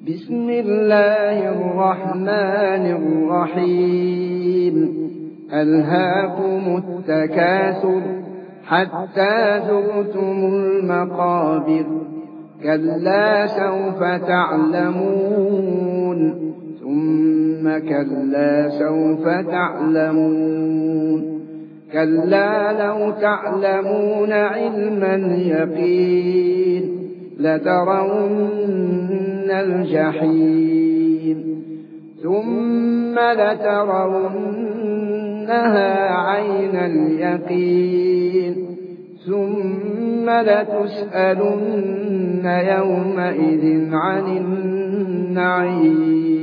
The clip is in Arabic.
بسم الله الرحمن الرحيم ألهاكم التكاثر حتى زرتم المقابر كلا سوف تعلمون ثم كلا سوف تعلمون كلا لو تعلمون علم اليقين لترون الجحيم ثم لترونها عين اليقين ثم لتسألن يومئذ عن النعيم